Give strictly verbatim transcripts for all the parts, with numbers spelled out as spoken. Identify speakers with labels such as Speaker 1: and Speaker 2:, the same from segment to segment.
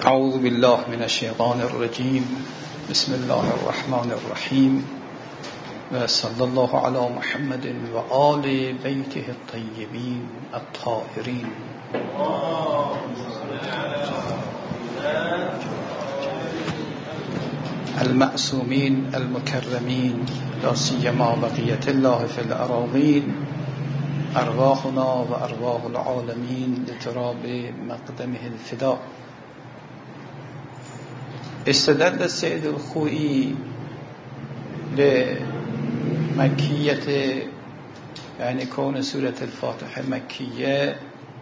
Speaker 1: اعوذ بالله من الشیطان الرجیم. بسم الله الرحمن الرحیم و صلی الله علی محمد و آل بیته الطیبین الطاهرین. المعصومین المکرمین لا سیما بقیة الله فی الأراضین. ارواحنا و ارواح العالمین لتراب مقدمه الفداء. استدل السيد الخوئي لمكية يعني كون سورة الفاتحة مكية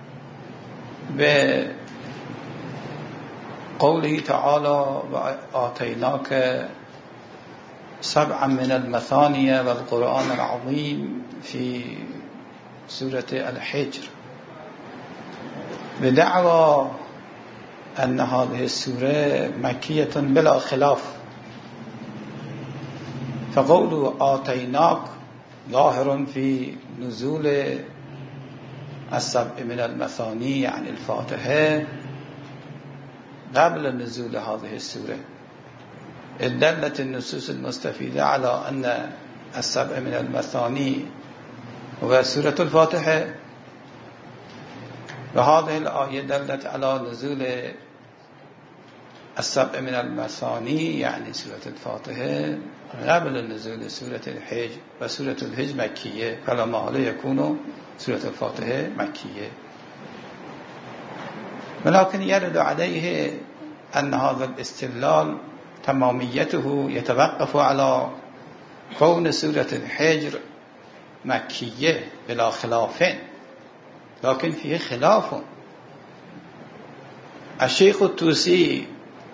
Speaker 1: بقوله تعالى وآتيناك سبعا من المثاني والقرآن العظيم في سورة الحجر، بدعوى أن هذه السورة مكية بلا خلاف. فقول آتيناك ظاهر في نزول السبع من المثاني يعني الفاتحة قبل نزول هذه السورة. دلت النصوص المستفيدة على أن السبع من المثاني هو سورة الفاتحة، وهذه الآية دلت على نزول السبع من المثاني يعني سورة الفاتحة قبل نزول سورة الحجر، وسورة الحجر مكية، فلا محال يكون سورة الفاتحة مكية. ولكن يرد عليه أن هذا الاستدلال تماميته يتوقف على كون سورة الحجر مكية بلا خلاف، لكن فيه خلاف. الشيخ الطوسي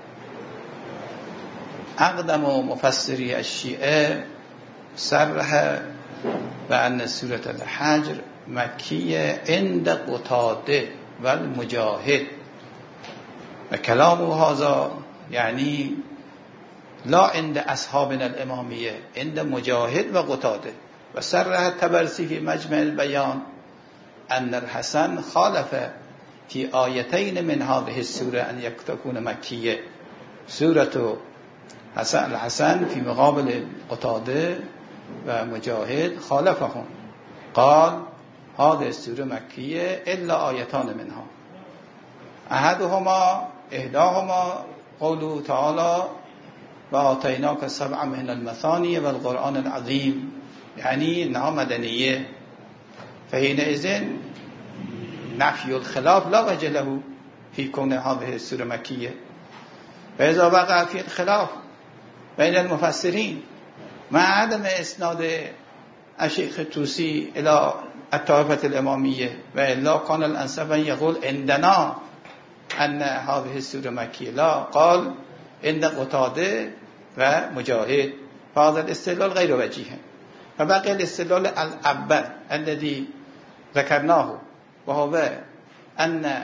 Speaker 1: أقدم مفسري الشيعة صرح بأن سورة الحجر مكية عند قتادة والمجاهد، وكلام هذا يعني لا عند أصحابنا الإمامية، عند مجاهد وقتادة. وصرح الطبرسي في مجمع البيان أن الحسن خالف في آيتين من هذه السورة أن تكون مكية. سورة الحسن في مقابل قتادة ومجاهد خالفهم، قال هذه السورة مكية إلا آيتان منها، أحدهما إحداهما قوله تعالى وآتيناك سبعا من المثاني والقرآن العظيم، يعني إنها مدنية، فحينئذ نفي الخلاف لا وجه له في كون هذه السورة مكية. فإذا وقع في الخلاف بين المفسرين مع عدم إسناد الشيخ الطوسي إلى الطائفة الإمامية، وإلا كان الأنسب أن يقول عندنا أن هذه السورة مكية، لا، قال عند قتادة ومجاهد، فهذا الاستدلال غير وجيه. فبقي الاستدلال الأول الذي ذكرناه، وهو أن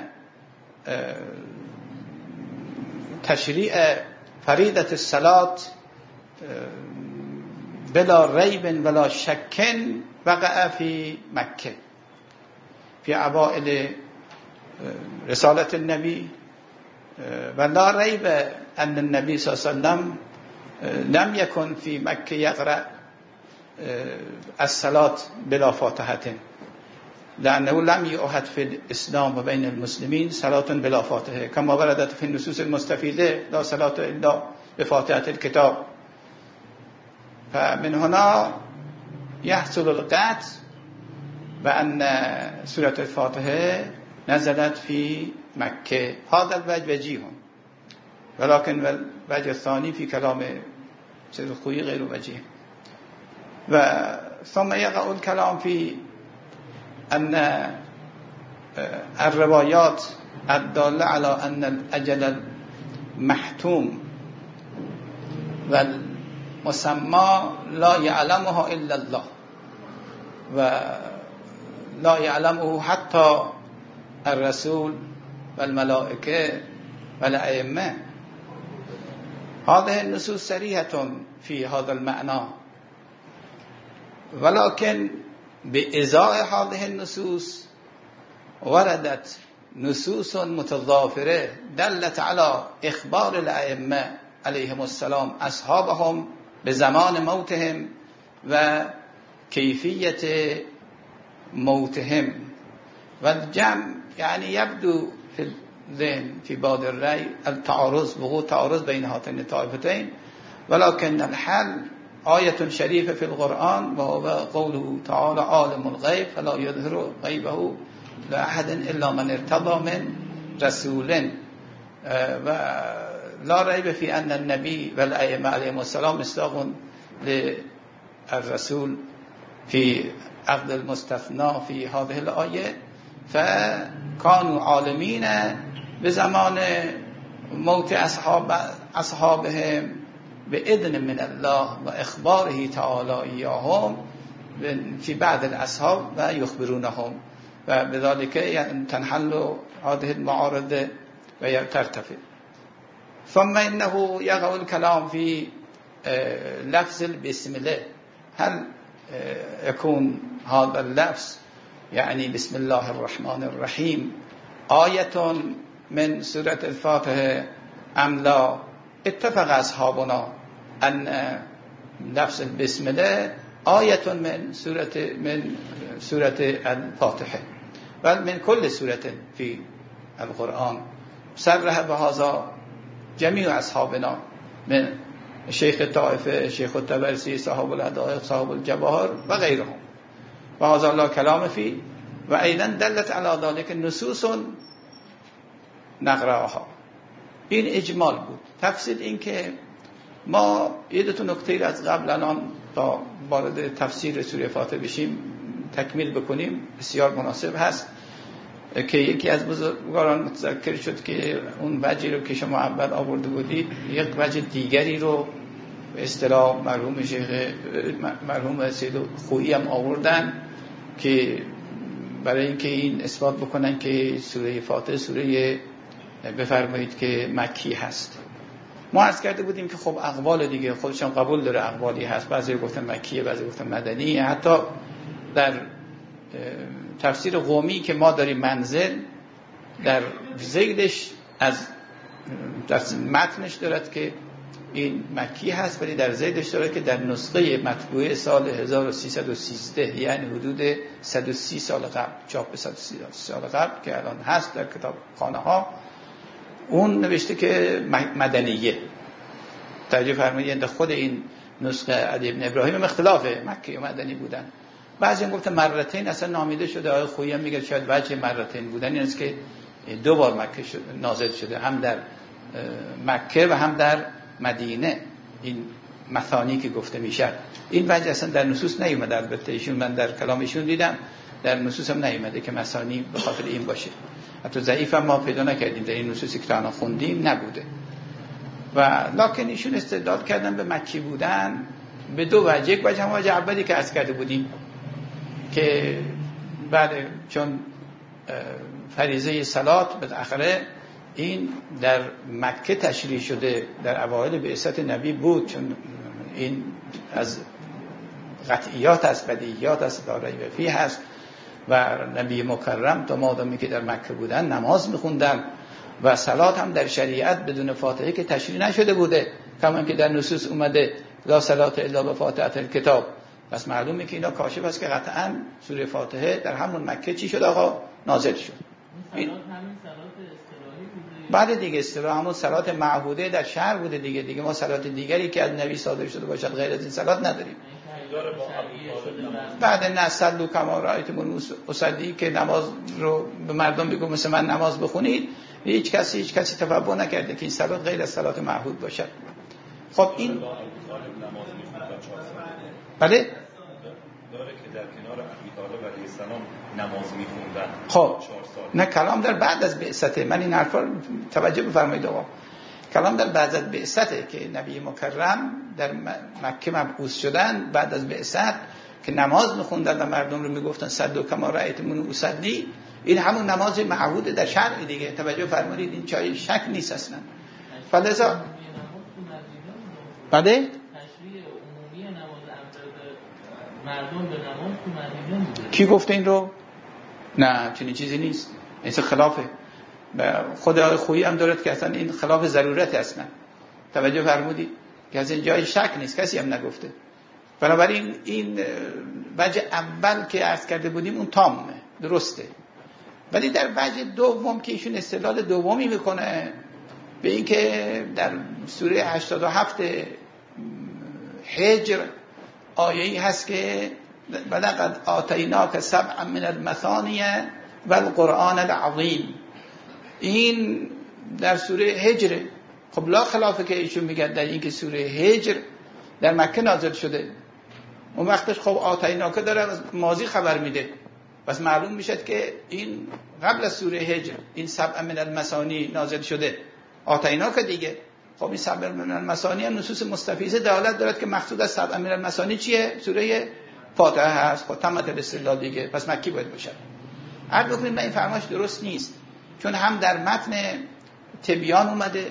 Speaker 1: تشريع فريضة الصلاة بلا ريب ولا شك وقع في مكة في أوائل رسالة النبي، ولا ريب أن النبي صلى الله عليه وسلم لم يكن في مكة يقرأ الصلاة بلا فاتحة، لأنه لم يؤهد في الإسلام وبين المسلمين صلاة بلا فاتحة، كما وردت في النصوص المستفيدة لا صلاة إلا بفاتحة الكتاب. فمن هنا يحصل القطع بأن سورة الفاتحة نزلت في مكة. هذا الوجه وجيه، ولكن الوجه الثاني في كلام سيد الخوئي غير وجيه. ثم يقع الكلام في أن الروايات الدالة على أن الأجل المحتوم والمسمى لا يعلمها إلا الله، ولا يعلمه حتى الرسول والملائكة والأئمة. هذه النصوص صريحة في هذا المعنى، ولكن بإزاء هذه النصوص وردت نصوص متضافره دلت على اخبار الائمه علیهم السلام اصحابهم به زمان موتهم و کیفیت موتهم و الجمع يعني يبدو في الذهن في بعض الرأي التعارض وقوع تعارض بين هاتين الطائفتين ولكن الحل آية شريفة في القرآن وهو قوله تعالى عالم الغيب فلا يظهر غيبه لأحد إلا من ارتضى من رسول ولا ريب في أن النبي والأئمة عليهم السلام مصداق للرسول في عقد المستثنى في هذه الآية فكانوا عالمين بزمان موت أصحاب أصحابهم بإذن من الله وإخباره تعالى إياهم في بعض الأصحاب ويخبرونهم وبذلك تنحل هذه المعارضة وترتفع. ثم إنه يقع الكلام في لفظ بسم الله هل يكون هذا اللفظ يعني بسم الله الرحمن الرحيم آية من سورة الفاتحة أم لا؟ اتفق أصحابنا أن لفظ بسم الله آية من سورة من سورة الفاتحة بل من كل سورة في القرآن صرح بهذا جميع أصحابنا من شيخ الطائفة شيخ الطبرسي صاحب الهدائق صاحب الجواهر وغيرهم وهذا لا كلام فيه وأيضا دلت على ذلك النصوص نقرأها. این اجمال بود. تفسیر این که ما یه دو تا نکته از قبل الان تا وارد تفسیر سوره فاتحه بشیم تکمیل بکنیم بسیار مناسب هست که یکی از بزرگواران متذکر شد که اون وجهی رو که شما اول آورده بودید یک وجه دیگری رو به اصطلاح مرحوم شیخ مرحوم سید خویی هم آوردن که برای اینکه این اثبات بکنن که سوره فاتحه سوره بفرمایید که مکی هست. ما عرض کرده بودیم که خب اقوال دیگه خودشون قبول داره اقوالی هست، بعضی گفتن مکیه بعضی گفتن مدنیه. حتی در تفسیر قومی که ما داریم منزل در ذیلش از در متنش دارد که این مکی هست ولی در ذیلش دارد که در نسخه مطبوعه سال هزار و سیصد و سیزده یعنی حدود صد و سی سال قبل چاپ صد و سی سال قبل که الان هست در کتاب خانه ها اون نوشته که مدنیه. توجه فرمایید خود این نسخه علی ابن ابراهیم اختلافه مکی و مدنی بودن. بعضی هم گفتن مرتين اصلا نامیده شده. آقای خویی هم میگه شاید وجه مرتين بودن این است که دو بار مکه نازل شده هم در مکه و هم در مدینه این مثانی که گفته میشه. این وجه اصلا در نصوص نیومده. البته ایشون من در کلام ایشون دیدم در نصوص هم نیومده که مثانی به خاطر این باشه. حتی ضعیف هم ما پیدا نکردیم در این نصوصی که الان خوندیم نبوده. و لکن ایشون استدلال کردن به مکی بودن به دو وجه. یک وجه هم وجه اولی که عرض کرده بودیم که بله چون فریضه صلات بالاخره این در مکه تشریع شده در اوایل بعثت نبی بود چون این از قطعیات است بدیهیات است داره فی هست و نبی مکرم تا مادامی که در مکه بودن نماز میخوندن و صلات هم در شریعت بدون فاتحه که تشریع نشده بوده کما که در نصوص اومده لا صلات الا بفاتحه الکتاب. پس معلومه که اینا کاشف است که قطعا سوره فاتحه در همون مکه چی شد آقا نازل شد. این بعد دیگه اصطلاح همون صلات معهوده در شهر بوده دیگه دیگه ما صلات دیگری که از نبی صادر شده باشد غیر از این صلات نداریم. بعد نه صلوا کما رأیتمونی اصلی که نماز رو به مردم بگو مثل من نماز بخونید هیچ کسی هیچ کسی تفبه نکرده که این صلات غیر از صلات معهود باشد. خب این بله
Speaker 2: داره که در کنار ابی طالب علیه السلام نماز می‌خوندن.
Speaker 1: خب نه کلام در بعد از بعثته. من این حرفا توجه بفرمایید آقا. کلام در بعد از بعثته که نبی مکرم در مکه مبعوث شدن بعد از بعثت که نماز می‌خوندن و مردم رو میگفتن صلوا کما رأیتمونی اصلی. این همون نماز معهود در شرع دیگه. توجه فرمایید این چای شک نیست اصلا. فلذا بله
Speaker 3: مردم به نماز تو مدینه بوده.
Speaker 1: کی گفته این رو؟ نه چنین چیزی نیست. این خلافه. خود آقای خویی هم دارد که اصلا این خلاف ضرورت اصلا. توجه فرمودید که از این جای شک نیست، کسی هم نگفته. بنابراین این وجه اول که عرض کرده بودیم اون تامه، درسته. ولی در وجه دوم که ایشون استدلال دومی میکنه به این که در سوره هشتاد و هفت حجر آیه‌ای هست که ولقد آتیناک سبعا من المثانی و القرآن العظیم، این در سوره هجر. خب لا خلافه که ایشون میگن در این که سوره هجر در مکه نازل شده، اون وقتش خب آتیناک داره از ماضی خبر میده، پس معلوم میشد که این قبل از سوره هجر این سبع من المثانی نازل شده. آتیناک دیگه، خب این سبع من المثانی هم نصوص مستفیضه دلالت دارد که مقصود از سبع من المثانی چیه؟ سوره فاتحه هست. خب تمت الاستدلال دیگه، پس مکی باید باشه. عرض بکنیم من این فرمایش درست نیست، چون هم در متن تبیان اومده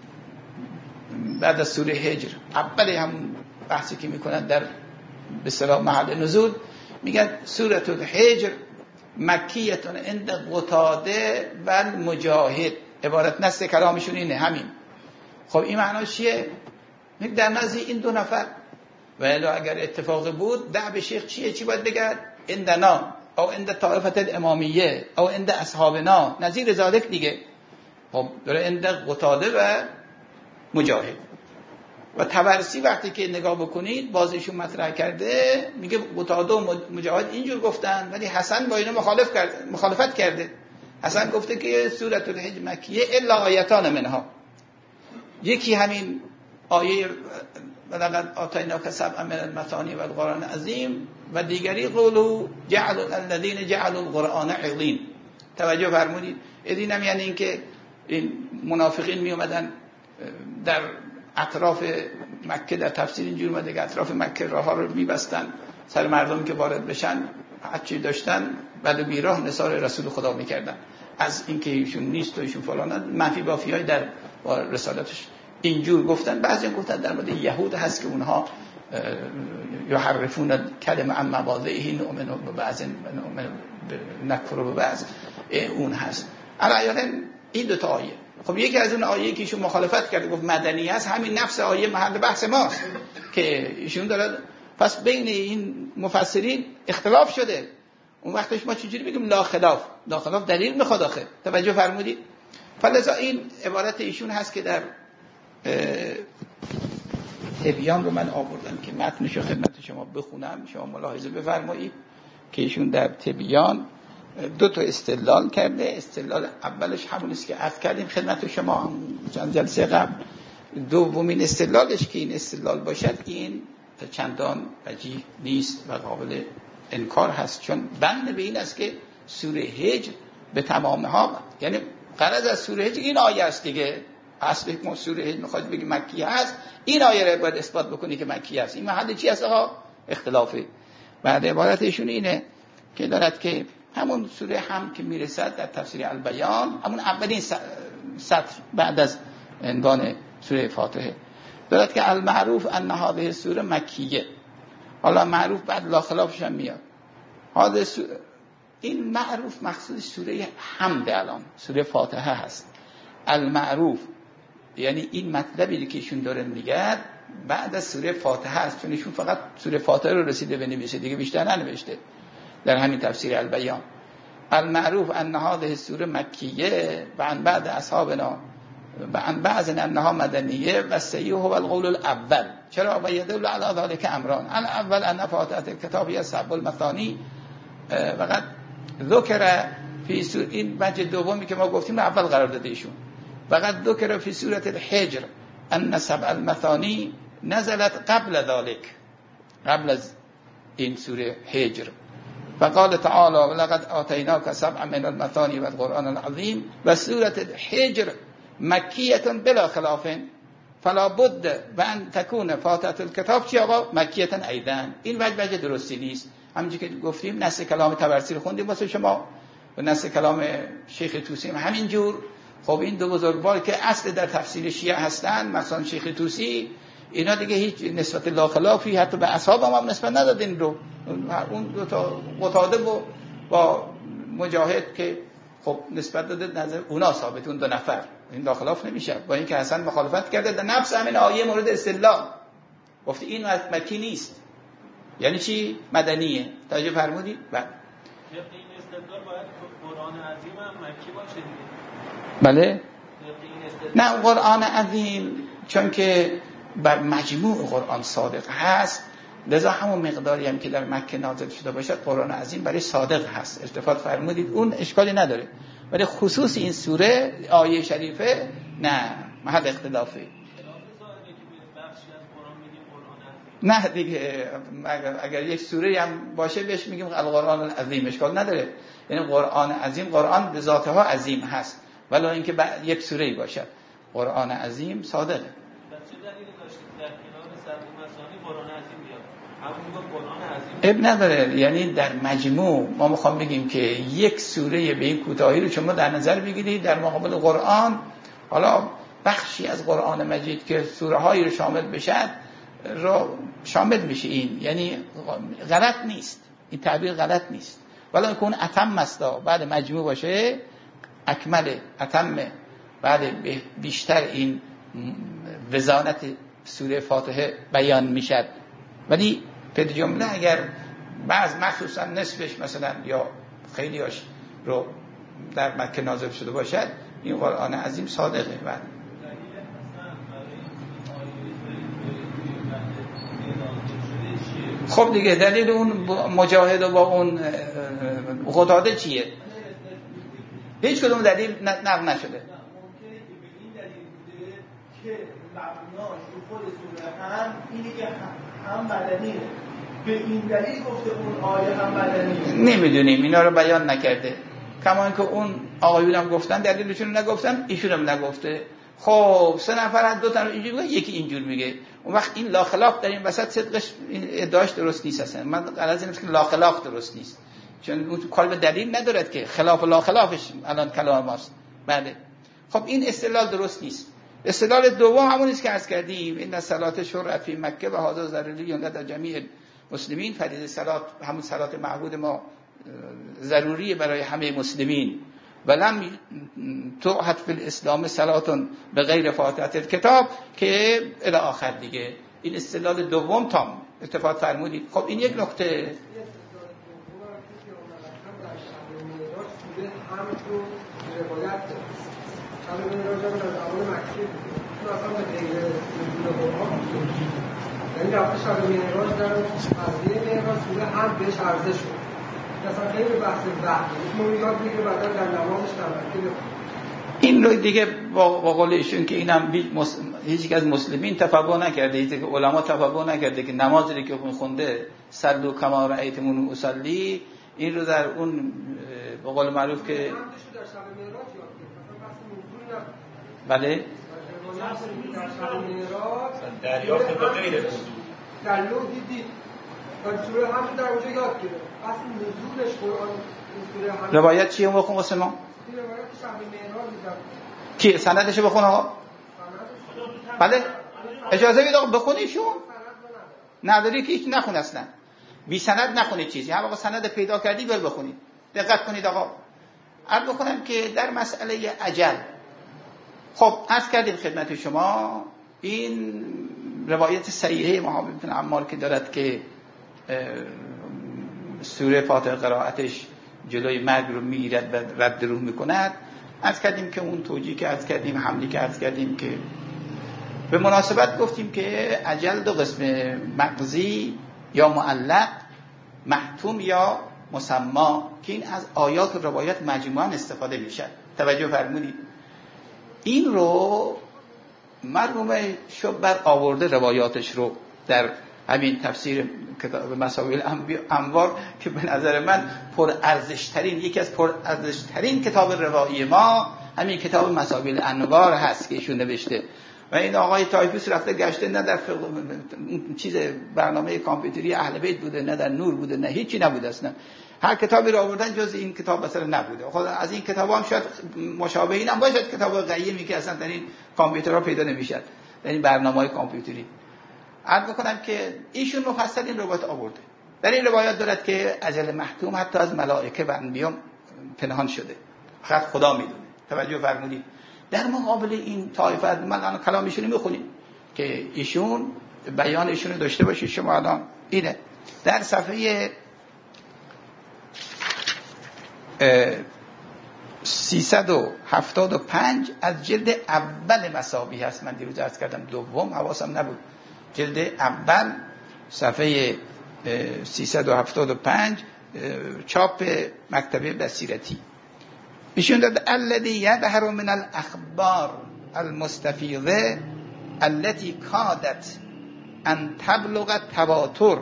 Speaker 1: بعد از سوره هجر، اول هم بحثی که میکنن در به اصطلاح محل نزول میگن سوره الحجر مکیتون عند قتاده و مجاهد، عبارت نص کلامشون اینه همین. خب این معناش چیه؟ در نزد این دو نفر و الا اگر اتفاق بود دعب شیخ چیه؟ چی باید بگرد؟ عندنا او عند طائفه الامامیه او عند اصحابنا، نظیر ذالک دیگه. خب داره عند قتاده و مجاهد. و طبرسی وقتی که نگاه بکنید بازشون مطرح کرده میگه قتاده و مجاهد اینجور گفتن، ولی حسن با اینا مخالف کرد، مخالفت کرده. حسن گفته که سوره الحج مکیه الا آیتان منها، یکی همین آیه ولقد آتیناک سبعا من المثانی و القرآن العظیم و دیگری قولو جعل الذین جعلوا القرآن عظیم. توجه فرمودید؟ این هم یعنی این که این منافقین می اومدن در اطراف مکه، در تفسیر اینجور اومده که اطراف مکه راه ها رو میبستن، سر مردم که وارد بشن هرچی داشتن بعد بیراه نثار رسول خدا میکردن از اینکه ایشون نیست و ایشون فلان، منفی بافیای در رسالتش اینجور گفتن. بعضی گفتن در مورد یهود هست که اونها یحرفون کلمه عن مواضعه نؤمن ببعض نکفر ببعض، اون هست. الان این دو تا آیه، خب یکی از اون آیه‌ای که ایشون مخالفت کرده گفت مدنی است، همین نفس آیه محل بحث ماست که ایشون داره. پس بین این مفسرین اختلاف شده، اون وقتش ما چجوری بگیم لا خلاف؟ لا خلاف دلیل میخواد آخه. توجه فرمودید؟ فلذا این عبارت ایشون هست که در تبیان رو من آوردم که متنش رو خدمت شما بخونم، شما ملاحظه بفرمایید که ایشون در تبیان دو تا استدلال کرده. استدلال اولش همون است که عرض کردیم خدمت شما چند جلسه قبل. دومین استدلالش که این استدلال باشد این چندان وجیه نیست و قابل انکار هست، چون بند به این است که سوره هجر به تمام ها، یعنی غرض از سوره هجر این آیه است دیگه. اصل ما سوره هجر میخواد بگی مکی هست، این آیه رو باید اثبات بکنی که مکی هست. این محل چی هست آقا؟ اختلافه. بعد عبارتشون اینه که دارد که همون سوره هم که میرسد در تفسیر البیان، همون اولین سطر بعد از عنوان سوره فاتحه، دارد که المعروف ان هذه سوره مکیه. حالا معروف بعد لا خلافش هم میاد. هذه این معروف مقصود سوره حمد، الان سوره فاتحه هست. المعروف یعنی این مطلبی که ایشون داره میگه بعد از سوره فاتحه است، چون ایشون فقط سوره فاتحه رو رسیده بنویسه دیگه، بیشتر ننوشته در همین تفسیر البیان. المعروف ان هذه سوره مکیه و عن بعد اصحابنا و عن بعض انها مدنیه و صحیح هو القول الاول. چرا؟ و یدل علی ذلك امران. الاول ان فاتحه الكتاب هي سبع المثانی و قد ذکر فی سوره، این وجه دومی که ما گفتیم اول قرار داده ایشون، و قد ذکر فی سوره الحجر ان سبع المثانی نزلت قبل ذلك، قبل از این سوره حجر. و قال تعالی ولقد آتیناک سبعا من المثانی و القرآن العظیم و سوره الحجر مکیه بلا خلاف فلا بد و ان تکون فاتحه الکتاب چی آقا؟ مکیه ایضا. این وجه وجه درستی نیست. همونجوری که گفتیم نص کلام طبرسی رو خوندیم واسه شما و نص کلام شیخ طوسی هم همینجور. خب این دو بزرگوار که اصل در تفسیر شیعه هستن، مثلا شیخ طوسی، اینا دیگه هیچ نسبت لا خلافی حتی به اصحاب هم, هم نسبت ندادن رو. اون دو تا قتاده و با مجاهد که خب نسبت داده نظر اونا ثابت، اون دو نفر، این داخلاف نمیشه. با اینکه حسن مخالفت کرده در نفس همین آیه مورد استدلال گفت این مکی نیست. یعنی چی؟ مدنیه. توجه فرمودید؟ بله.
Speaker 3: این استدلال باید قرآن عظیم هم مکی باشه دیگه.
Speaker 1: بله؟ نه قرآن عظیم چون که بر مجموع قرآن صادق هست، لذا همون مقداری هم که در مکه نازل شده باشد قرآن عظیم برای صادق هست. التفات فرمودید، اون اشکالی نداره. ولی خصوص این سوره آیه شریفه نه، محل اختلافه. نه دیگه اگر یک سوره هم باشه بهش میگیم القرآن العظیم، اشکال نداره. یعنی قرآن عظیم، قرآن به ذاته ها عظیم هست، ولی اینکه یک سوره‌ای باشد قرآن عظیم صادقه.
Speaker 3: چه دلیلی داشتید در کنار صد مثانی قرآن عظیم بیاد؟ همون قرآن عظیم
Speaker 1: اب نداره. یعنی در مجموع ما میخوام بگیم که یک سوره به این کوتاهی رو شما در نظر بگیرید در مقابل قرآن، حالا بخشی از قرآن مجید که سوره هایی رو شامل بشد رو شامل میشه. این یعنی غلط نیست، این تعبیر غلط نیست، ولی اینکه اون اتم است بعد مجموع باشه اکمله، اتمه، بعد بیشتر این وزانت سوره فاتحه بیان میشد. ولی به جمله اگر بعض مخصوصا نصفش مثلا یا خیلیاش رو در مکه نازل شده باشد این قرآن عظیم صادقه. بعد خب دیگه دلیل اون مجاهد و با اون قتاده چیه؟ هیچ کدوم دلیل نقل نشده.
Speaker 4: ممکنه که به این دلیل بوده که مبناش رو خود سوره هم اینی که هم مدنیه، به این دلیل گفته اون آیه هم مدنیه.
Speaker 1: نمیدونیم، اینا رو بیان نکرده. کما اینکه اون آقایون هم گفتن دلیلشون رو نگفتن، ایشون هم نگفته. خب سه نفر از دو تا اینجوری میگه، یکی اینجور میگه. اون وقت این لا خلاف در این وسط صدقش این ادعاش درست نیست. اصلا من غلط اینه که لا خلاف درست نیست، چون اون کار به دلیل ندارد که خلاف لا خلافش الان کلام ماست. بله خب این استدلال درست نیست. استدلال دوم همون است که عرض کردیم، این صلات شرع فی مکه و هذا ضروری لدى جمیع مسلمین. فریضه صلات همون صلات معهود ما ضروریه برای همه مسلمین. ولم توحد فی الاسلام صلات به غیر فاتحه الکتاب که الی آخر دیگه. این استدلال دوم تام اتفاق فرمودید. خب این یک نکته.
Speaker 5: هم تو روایت همه این راجع به زمان مکی تو اصلا به غیر نزول قرآن یعنی رفته شب معراج در قضیه معراج سوره هم بهش عرضه شد. مثلا خیلی بحث وحی ما یاد میگیره بعدا در نمازش تمرکز
Speaker 1: این رو دیگه با قول ایشون که اینم هیچ از مسلمین تفقه نکرده، هیچ که علما تفقه نکرده که نمازی که خونده صلوا کما رأیتمون اصلی، این رو در اون به قول معروف که بله
Speaker 2: دریافت به غیر وضو
Speaker 5: در لو دیدید در سوره هم در اونجا یاد گرفت اصلا نزولش قرآن سوره هم
Speaker 1: روایت چیه بخون واسه ما؟
Speaker 5: این روایت شب معراج میذاره
Speaker 1: کی سندش بخون آقا؟ بله اجازه بدید آقا بخونیشون. نداری که هیچ نخون اصلا، بی سند نخونید چیزی. هم آقا سند پیدا کردید ول بخونید. دقت کنید آقا. عرض بکنم که در مسئله اجل، خب عرض کردیم خدمت شما این روایت صحیحه محمد بن عمار که دارد که سوره فاتحه قرائتش جلوی مرگ رو میگیرد و رد روح میکند. عرض کردیم که اون توجیه که عرض کردیم، حملی که عرض کردیم که به مناسبت گفتیم که اجل دو قسم، مقضی یا معلق، محتوم یا مسما، که این از آیات و روایات مجموعاً استفاده میشه. توجه فرمودید. این رو مرحوم شبر آورده روایاتش رو در همین تفسیر کتاب مسائل انوار که به نظر من پر ارزش ترین، یکی از پر ارزش ترین کتاب روایی ما همین کتاب مسائل انوار هست که ایشون نوشته. و این آقای تایپیس رفته گشته، نه در چیز برنامه کامپیوتری اهل بیت بوده، نه در نور بوده، نه هیچی نبوده اصلا. هر کتابی رو آوردن جز این کتاب مثلا نبوده. خود از این کتاب هم شاید مشابه این هم باشد، کتاب قیمی که اصلا در این کامپیوترها پیدا نمیشد، در این برنامه‌های کامپیوتری. عرض می‌کنم که ایشون مفصل این روایت آورده. در این روایت دارد که اجل محتوم حتی از ملائکه و انبیا پنهان شده. فقط خدا میدونه. توجه فرمودید؟ در مقابل این طایفه من الان کلامشون رو میخونیم که ایشون بیان ایشون رو داشته باشید شما. الان اینه در صفحه سیصد و هفتاد و پنج از جلد اول مصابیح هست. من دیروز عرض کردم دوم حواسم نبود. جلد اول صفحه سیصد و هفتاد و پنج چاپ مکتبه بصیرتی. ایشون داد الذی یظهر من الاخبار المستفیضه التي کادت ان تبلغ التواتر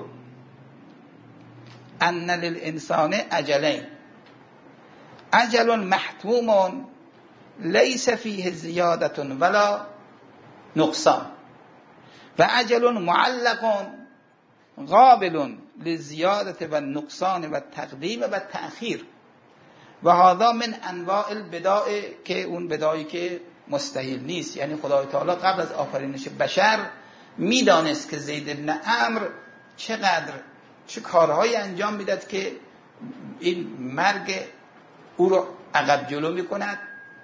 Speaker 1: ان للانسان اجلین اجل محتوم لیس فیه زیادة ولا نقصان و اجل معلق قابل للزیادة و النقصان و التقدیم و التأخیر و هذا من انواع البداع که اون بداعی که مستحیل نیست. یعنی خدای تعالی قبل از آفرینش بشر میدانست که زید بن عمرو چقدر چه کارهایی انجام میداد که این مرگ او رو عقب جلو میکند.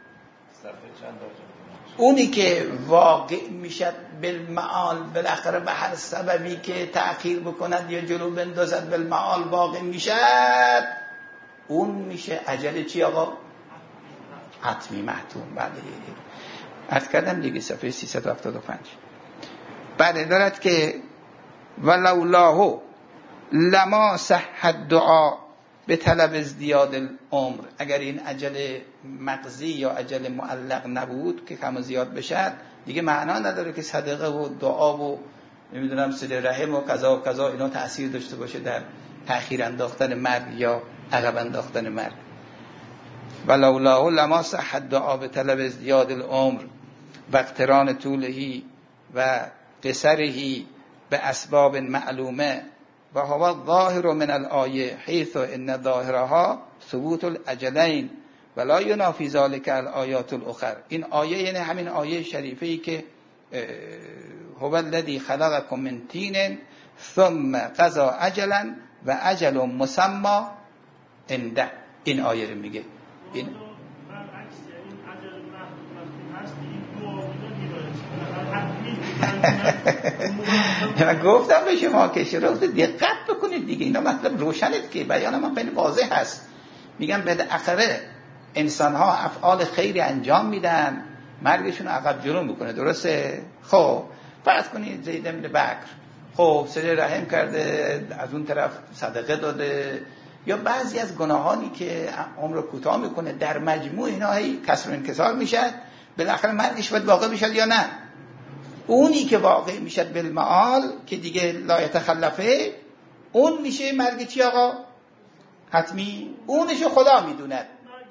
Speaker 1: اونی که واقع میشد بالمعال بالاخره به هر سببی که تأخیر بکند یا جلو بندازد بالمعال واقع میشد، اون میشه اجل چی آقا؟ حتمی محتوم. بله عرض کردم دیگه صفحه سیصد و هفتاد و پنج. بعد دارد که ولولاه لما صح الدعا به طلب ازدیاد العمر. اگر این اجل مقضی یا اجل معلق نبود که کم و زیاد بشد، دیگه معنا نداره که صدقه و دعا و نمیدونم صله رحم و قضا و قضا اینا تأثیر داشته باشه در تأخیر انداختن مرگ یا عقب انداختن مرگ. ولولاه لما صح الدعا به طلب ازدیاد العمر و اقتران طولهی و قصرهی به اسباب معلومه و هو ظاهر من الآیه حیث ان ظاهرها ثبوت الاجلین ولا ینافی ذلك الآیات الاخر. این آیه یعنی همین آیه شریفه ای که هو الذی خلقکم من طین ثم قضى اجلا و اجل مسمى عنده. این آیه رو میگه. این من گفتم به شما که شروع دقت بکنید دیگه، اینا مطلب روشنید که بیان من خیلی واضح هست. میگم بالاخره انسان ها افعال خیری انجام میدن، مرگشون عقب جلو میکنه، درسته؟ خب فرض کنید زید بن بکر خب صله رحم کرده، از اون طرف صدقه داده، یا بعضی از گناهانی که عمر کوتاه میکنه، در مجموع اینا هی کسر و انکسار میشد، بالاخره مرگش باید واقع بشد یا نه؟ اونی که واقع میشد بالمعال که دیگه لا یتخلفه، اون میشه مرگ چی آقا؟ حتمی. اونشو خدا میدوند.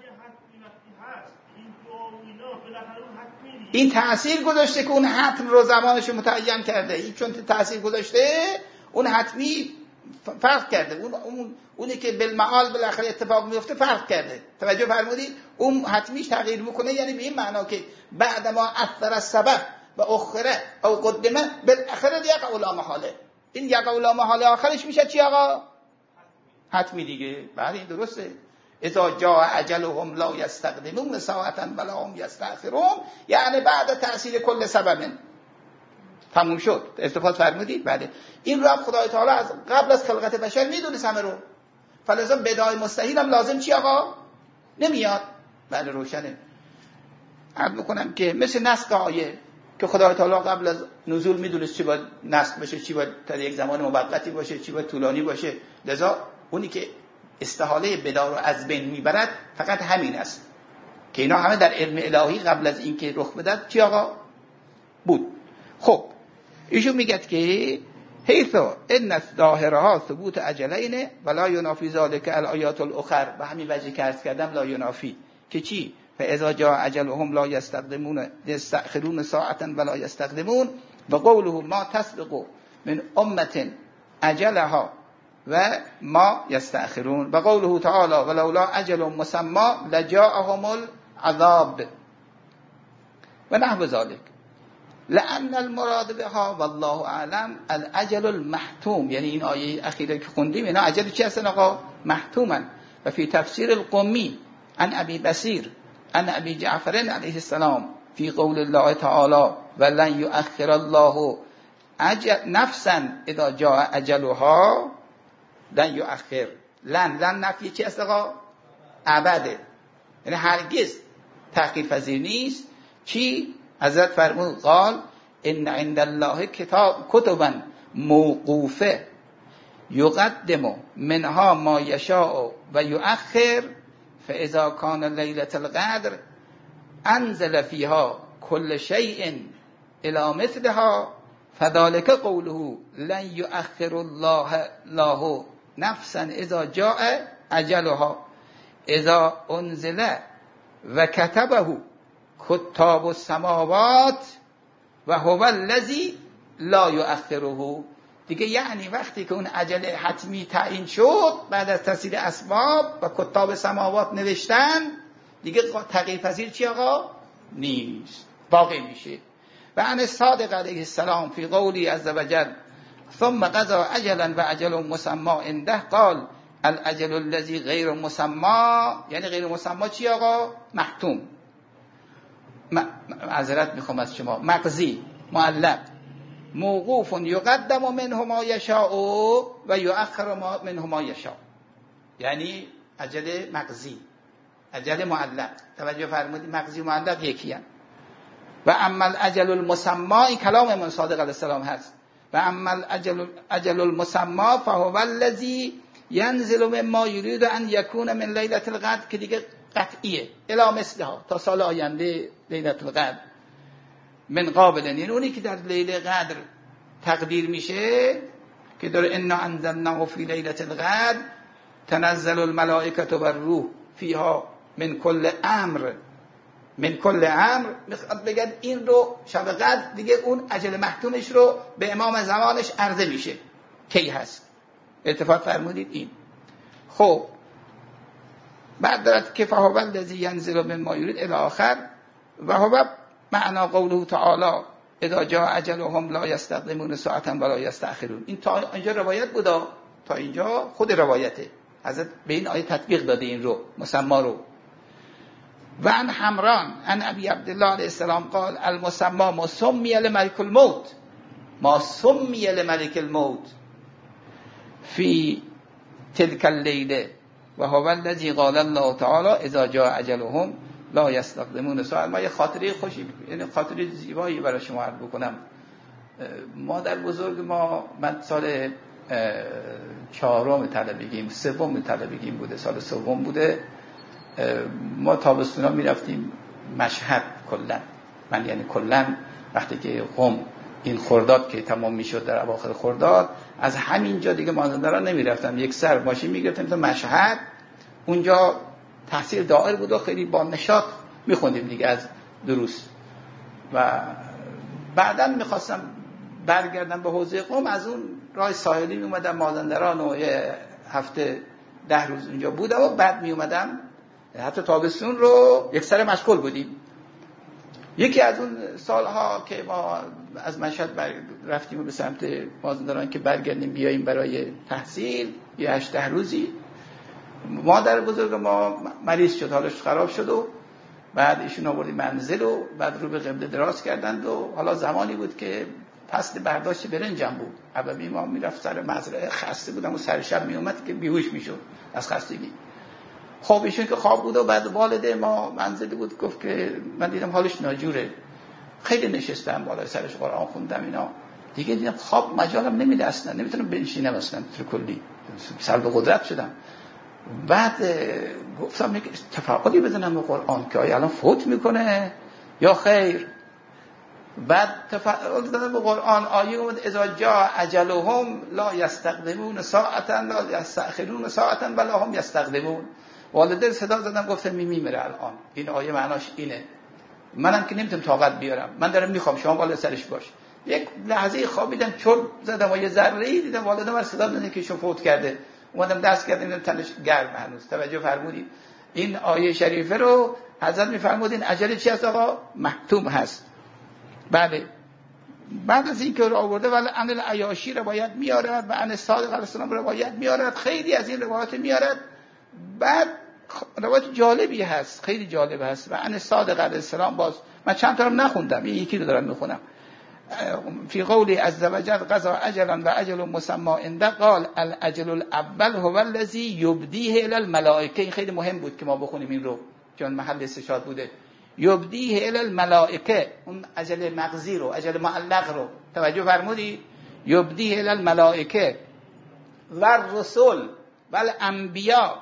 Speaker 1: این تأثیر گذاشته که اون حتم رو زمانشو متعین کرده. این چون تأثیر گذاشته اون حتمی فرق کرده. اون اون اونی که بالمعال بالاخره اتفاق میفته فرق کرده. توجه فرمودید؟ اون حتمیش تغییر میکنه، یعنی به این معنا که بعد ما اثر السبب و اخره او قدمه بالاخره یقع لا محاله. این یقع لا محاله آخرش میشه چی آقا؟ حتمی دیگه. بله این درسته. اذا جاء اجلهم لا یستقدمون ساعتا ولا هم یستأخرون، یعنی بعد تأثیر کل سبب تموم شد. استفاده فرمودید؟ بله. این رو خدای تعالی از قبل از خلقت بشر میدونه همه رو، فلذا بدای مستحیل هم لازم چی آقا؟ نمیاد. بله روشنه. عرض میکنم که مثل نسخ آیه که خدای تعالی قبل از نزول میدونست چی باید نسخ بشه، چی باید در یک زمان موقتی باشه، چی باید طولانی باشه. لذا اونی که استحاله بدار رو از بین میبرد فقط همین است که اینا همه در علم الهی قبل از اینکه رخ بدد چی آقا بود. خب ایشون میگه که حیث ان ظاهرها ثبوت اجلین ولا ینافی ذلك الآیات الاخر، به همین وجه که عرض کردم لا ینافی که چی؟ فاذا جاء اجلهم لا یستقدمون یستأخرون ساعة ولا یستقدمون و قوله ما تسبق من امه اجلها و ما یستأخرون و قوله تعالی ولولا اجل مسمى لجاءهم العذاب و نحو ذلك لأن المراد بها والله اعلم الاجل المحتوم. یعنی این آیه اخیره که خوندیم اینا اجل چی هستن آقا؟ محتومن. و فی تفسیر القمی عن ابی بصیر عن ابی جعفر علیه السلام فی قول الله تعالی ولن یؤخر الله اجل نفسا اذا جاء اجلها لن یؤخر. لن لن نفی چی است آقا؟ ابده، یعنی هرگز تأخیر پذیر نیست. چی؟ حضرت فرمود قال ان عند الله کتاب کتبا موقوفه یقدم منها ما یشاء و یؤخر فاذا کان لیلة القدر انزل فیها کل شیء الی مثلها فذلك قوله لن یؤخر الله الله نفسا اذا جاء اجلها اذا انزل و کتبه کتاب السماوات و هو الذی لا یؤخره. دیگه یعنی وقتی که اون اجل حتمی تعیین شد بعد از تسهیل اسباب و کتاب سماوات نوشتن، دیگه تغییر پذیر چی آقا؟ نیست، باقی میشه. و عن صادق علیه السلام فی قولی عز وجل ثم قضى اجلا و اجل مسمى عنده قال الاجل الذي غیر مسمى، یعنی غیر مسمى چی آقا؟ محتوم، معذرت میخوام از شما، مقضی، معلق، موقوف یقدم منه ما یشاء و یؤخر منه ما یشاء، یعنی اجل مقضی، اجل معلق. توجه فرمودید مقضی و معلق یکی هم. و اما الاجل المسمى، این کلام امام صادق علیه السلام هست. و اما الاجل اجل المسمى فهو الذی ینزل مما یرید ان یکون من لیلة القدر، که دیگه قطعیه، الی مثلها، تا سال آینده لیلة القدر. من قابل، یعنی اونی که در لیله قدر تقدیر میشه که در انا انزلناه فی لیلة القدر تنزل الملائکه و الروح فیها من کل امر، من کل امر. میخواد بگن این رو شب قدر دیگه اون اجل محتومش رو به امام زمانش عرضه میشه کی هست. اتفاق فرمودید این. خب بعد دارد که فهو الذی ینزل من ما یرید الی آخر و هو معنا قوله تعالی اذا جاء اجلهم لا یستقدمون ساعة ولا یستأخرون. این تا اینجا روایت بودا، تا اینجا خود روایته. حضرت به این آیه تطبیق داده این رو، مسما رو. و عن حمران عن ابی عبدالله علیه السلام قال المسما ما سمی لملک الموت، ما سمی لملک الموت فی تلك اللیله و هو الذی قال الله تعالی اذا جاء اجلهم لا یستقدمون ساعة. ما یه خاطره خوشی، یعنی خاطره زیبایی برای شما عرض بکنم. مادر بزرگ ما، من سال چهارم طلبگیم، سوم طلبگیم بوده، سال سوم بوده، ما تابستونا میرفتیم مشهد کلا. من یعنی کلا وقتی که قم این خرداد که تمام میشد در اواخر خرداد، از همینجا دیگه مازندران نمیرفتم، یک سر ماشین میگرفتم تا مشهد. اونجا تحصیل دائر بود و خیلی با نشاط میخوندیم دیگه از دروس. و بعداً میخواستم برگردم به حوزه قم، از اون راه ساحلی میومدم مازندران و یه هفته ده روز اونجا بودم و بعد میومدم. حتی تابستون رو یک سر مشغول بودیم. یکی از اون سالها که ما از مشهد رفتیم به سمت مازندران که برگردیم بیاییم برای تحصیل، یه هشت ده روزی، مادر بزرگ ما مریض شد، حالش خراب شد و بعد ایشون آوردیم منزل و بعد رو به قبله دراز کردند و حالا زمانی بود که فصل برداشت برنجم بود. عبابی ما میرفت سر مزرعه، خسته بودم و سر شب میومد که بیهوش میشد از خستگی. خب ایشون که خواب بود و بعد والده ما منزل بود، گفت که من دیدم حالش ناجوره، خیلی نشستم بالای سرش قرآن خوندم اینا، دیگه دیدم خواب مجالم نمیده اصلا، نمیتونم بنشینم اصلا، تو کلی سلب قدرت شدم. بعد گفتم یک تفاعلی بزنم به قرآن که آیا الان فوت میکنه یا خیر. بعد تفاعل زدم به قرآن، آیه اومد اذا جاء اجلهم لا یستقدمون ساعتا لا یستأخرون ساعتا ولا هم یستقدمون. والده صدا زدم گفتم می میمیره الان. این آیه معناش اینه. منم که نمیتونم طاقت بیارم، من دارم میخوام، شما بالا سرش باش. یک لحظه خوابیدم، چرت زدم و یه ذره‌ای دیدم والده من صدا داد که ایشون فوت کرده. اومدم دست کردم تنش گرم هنوز. توجه فرمودید این آیه شریفه رو حضرت میفرمودین اجل چی هست آقا؟ محتوم هست. بله. بعد از این که رو آورده ولی عن العیاشی روایت میارد و عن صادق علیه السلام روایت میارد، خیلی از این روایات میارد. بعد روایت جالبی هست، خیلی جالب هست. و ان صادق علیه السلام، باز من چند تا رو نخوندم، این یکی رو دارم میخونم. فی قولی عز وجل قضا اجلا و اجل مسمى عنده قال الاجل الاول هو الذی یبدیه الی الملائکه. این خیلی مهم بود که ما بخونیم این رو، چون محل استشهاد بوده. یبدیه الی الملائکه، اون اجل مغزی رو، اجل معلق رو توجه فرمودید. یبدیه الی الملائکه و الرسل و الانبیاء،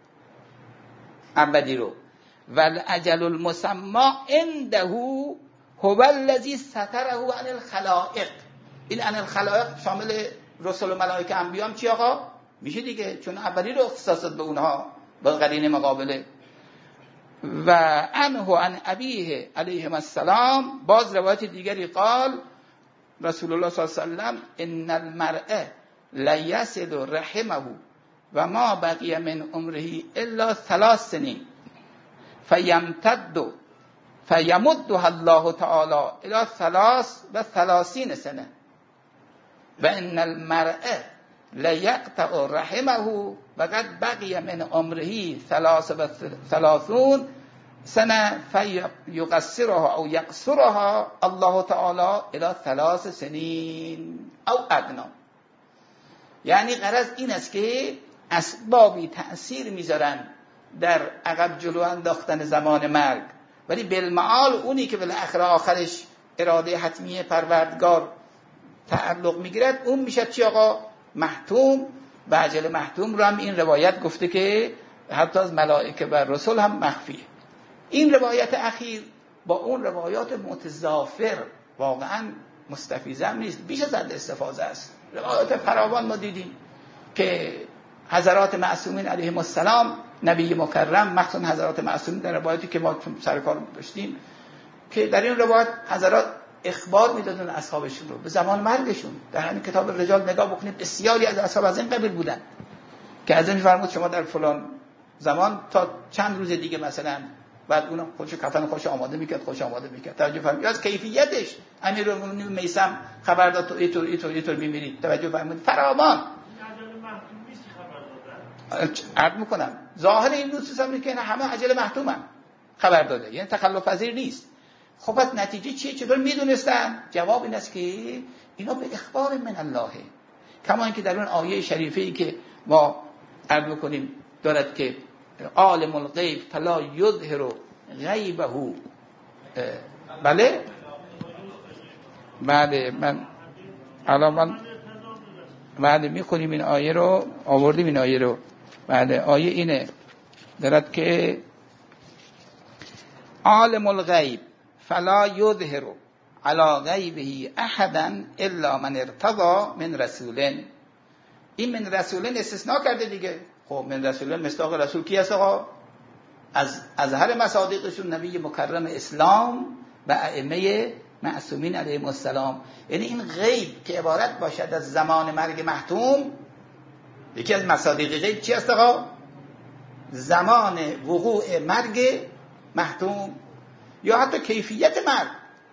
Speaker 1: ابدی رو. و الاجل المسمى عنده هو الذی ستره عن الخلائق. این عن الخلائق شامل رسل و ملائکه انبیا هم چی آقا؟ میشه دیگه، چون اولی رو اختصاص به اونها با قرینه مقابله. و عنه عن ابیه علیه السلام، باز روایت دیگری قال رسول الله صلی الله علیه و سلم ان المرء لیصل رحمه و ما بقی من عمره الا ثلاث سنین فیمتد فیمدها الله تعالی الى ثلاث و ثلاثین سنه و ان المرء لیقطع رحمه و قد بقی من عمره ثلاث و ثلاثون سنه فیقصرها او یقصرها الله تعالی الى ثلاث سنین او ادنا. یعنی غرض این است که اسبابی تأثیر میذارن در عقب جلو انداختن زمان مرگ، ولی بالمعال اونی که بالاخره آخرش اراده حتمی پروردگار تعلق میگیرد اون میشه چی آقا؟ محتوم. و اجل محتوم رو هم این روایت گفته که حتی از ملائکه و رسول هم مخفیه. این روایت اخیر با اون روایات متضافر واقعا مستفیض نیست، بیش از حد استفاضه است. روایات فراوان ما دیدیم که حضرات معصومین علیهم السلام، نبی مکرم، مخصوصا حضرات معصومین در روایاتی که ما سر کار داشتیم، که در این روایت حضرات اخبار میدادن اصحابشون رو به زمان مرگشون. در همین کتاب رجال نگاه بکنید، بسیاری از اصحاب از این قبیل بودن که از این فرمود شما در فلان زمان تا چند روز دیگه مثلا، بعد اون خودش کفن خوش آماده میکرد، خوش آماده میکرد. توجه فرمودید از کیفیتش امیرالمومنین میثم خبر داد تو اینطور اینطور اینطور میمیرید. توجه فرمودید فراوان عرض میکنم. ظاهر این نصوص هم که همه عجل محتومن خبر داده، یعنی تخلف پذیر نیست. خب پس نتیجه چیه؟ چطور میدونستن؟ جواب این است که اینا به اخبار من الله، کما اینکه در اون آیه شریفه ای که ما عرض میکنیم دارد که عالم الغیب فلا یظهر غیبه. بله بله من الان من بعد میخونیم این آیه رو، آوردیم این آیه رو. بله آیه اینه دارد که عالم الغیب فلا یظهر علی غیبه احدا الا من ارتضی من رسول. این من رسولن استثناء کرده دیگه. خب من رسولن مصداق رسول کی است آقا؟ از ازهر مصادیقشون نبی مکرم اسلام و ائمه معصومین علیهم السلام. یعنی این غیب که عبارت باشد از زمان مرگ محتوم، یکی از مصادیق غیب چی است آقا؟ زمان وقوع مرگ محتوم، یا حتی کیفیت مرگ،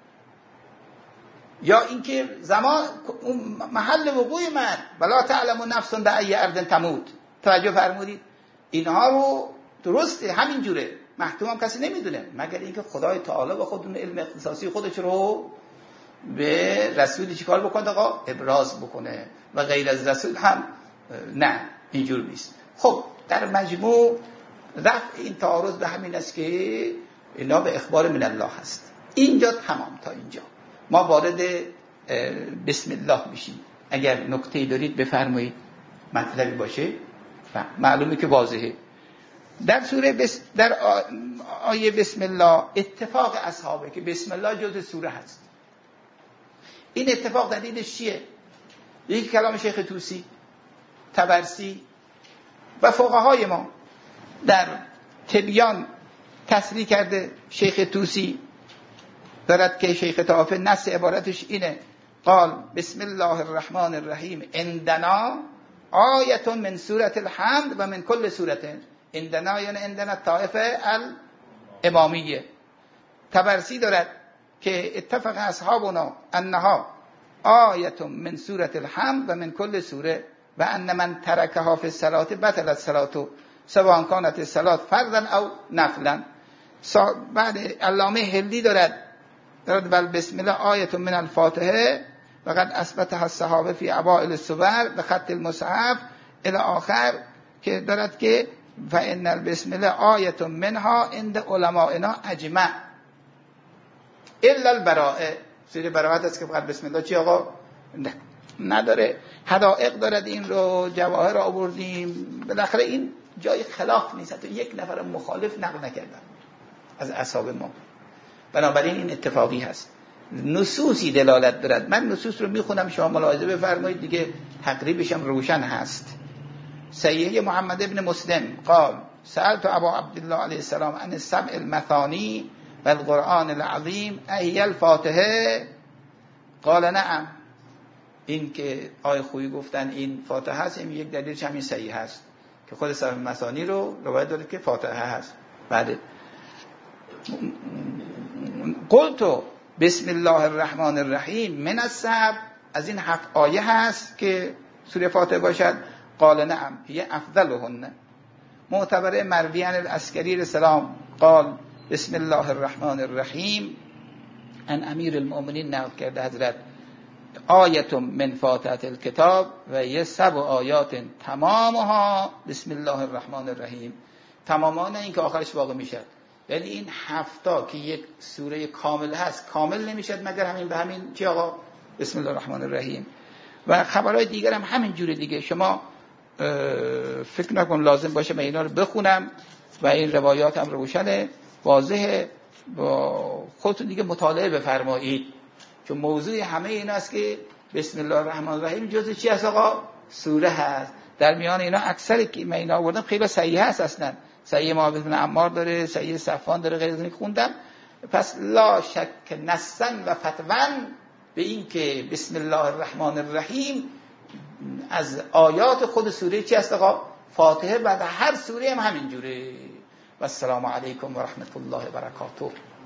Speaker 1: یا اینکه زمان اون محل وقوع مرگ. ولا تعلم نفس بأی ارض تموت. توجه فرمودید؟ اینها رو درسته همین جوره محتوم هم کسی نمیدونه مگر اینکه خدای تعالی با خودون علم اختصاصی خودش رو به رسولی چیکار بکنه آقا؟ ابراز بکنه، و غیر از رسول هم نه، اینجور نیست. خب در مجموع رفع این تعارض به همین است که اینا به اخبار من الله هست. اینجا تمام، تا اینجا ما وارد بسم الله میشیم. اگر نکته‌ای دارید بفرمایید، مطلبی باشه معلومه که واضحه. در سوره بس در آیه بسم الله اتفاق اصحابه که بسم الله جزء سوره هست. این اتفاق دلیلش چیه؟ یک کلام شیخ طوسی، طبرسی و فقهای ما در تبیان تصریح کرده. شیخ طوسی دارد که شیخ طائفه نص عبارتش اینه: قال بسم الله الرحمن الرحیم عندنا آیه من سوره الحمد و من کل سوره. عندنا یعنی عندنا طائفه الامامیه. طبرسی دارد که اتفق اصحابنا انها آیه من سوره الحمد و من کل سوره و ان من ترکها فی الصلاه بطلت صلاته. سواء کانت الصلاة فرضا او نفلا. بعد علامه هندی دارد دارد بل بسم الله آیت من الفاتحه وقد اثبتها الصحابه فی اوائل الصور به خط المصحف الی آخر، که دارد که فإن البسم الله آیت منها عند علمائنا اجمع الا البراءه. سوره براءت است که فقط بسم الله چی آقا نداره. حدائق دارد، این رو جواهر رو آوردیم. بالاخره این جای خلاف نیست، تو یک نفر مخالف نقل نکردن از اصحاب ما. بنابراین این اتفاقی هست. نصوصی دلالت دارد. من نصوص رو میخونم، شما ملاحظه بفرمایید دیگه، تقریبش هم روشن هست. صحیح محمد ابن مسلم قال سألت ابا عبدالله علیه السلام عن السبع المثانی و القرآن العظیم اهی الفاتحه قال نعم. این که آیه خویی گفتن این فاتحه هست، این یک دلیلش همین صحیح هست که خود سبع مثانی رو روایت داره که فاتحه هست. بعد قلت بسم الله الرحمن الرحیم من السبع، از این هفت آیه هست که سوره فاتحه باشد. قال نعم هی افضلهن. معتبر مروی عن العسکری السلام قال بسم الله الرحمن الرحیم، ان امیر المؤمنین نقل کرده حضرت آیت من فاتحه الکتاب و یه سبع آیات تمامها بسم الله الرحمن الرحیم. تمامان این که آخرش واقع میشد. یعنی این هفتا که یک سوره کامل هست کامل نمیشد مگر همین به همین چی آقا بسم الله الرحمن الرحیم. و خبرهای دیگر هم همین جوره دیگه. شما فکر نکن لازم باشه من اینا رو بخونم و این روایات هم روشنه واضحه، با خودتون دیگه مطالعه بفرمایید، چون موضوع همه این است که بسم الله الرحمن الرحیم جزء چی هست آقا؟ سوره هست. در میان اینا اکثر که من اینا آوردم خیلی صحیح هست. اصلا صحیح معاویه بن عمار داره، صحیح صفوان داره، غیر از این خوندم. پس لا شک نسن و فتوان به این که بسم الله الرحمن الرحیم از آیات خود سوره چی هست آقا؟ فاتحه. بعد هر سوره هم همین جوره. و السلام علیکم و رحمت الله و برکاته.